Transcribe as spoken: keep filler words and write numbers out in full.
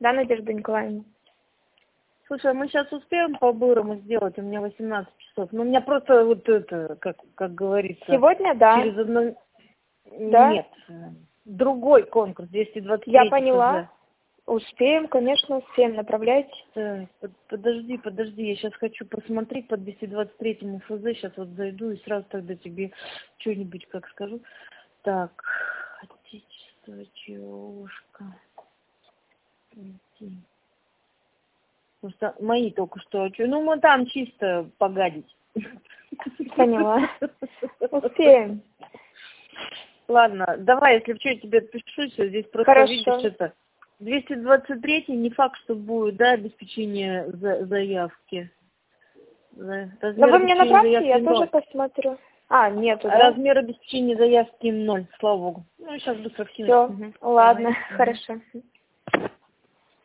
Да, Надежда Николаевна? Слушай, мы сейчас успеем по-бырому сделать, у меня восемнадцать часов. Ну, у меня просто вот это, как, как говорится... Сегодня, да. Через одно... Да? Нет, другой конкурс, двести двадцать три. Я поняла. Успеем, конечно, успеем. Направляйте. Так, подожди, подожди, я сейчас хочу посмотреть по двести двадцать третьему эф зэ, сейчас вот зайду и сразу тогда тебе что-нибудь как скажу. Так, отечество, девушка. Просто мои только что, ну мы там чисто погадить. Поняла. Успеем. Ладно, давай, если что, я тебе отпишу, все, здесь просто Хорошо. видишь это. двести двадцать три не факт, что будет, да, обеспечение за, заявки. Размер Но вы мне направьте, я ноль. тоже посмотрю. А, нету, да? Размер обеспечения заявки ноль, слава богу. Ну, сейчас быстро вкину. Все, Угу. ладно, Давай. хорошо.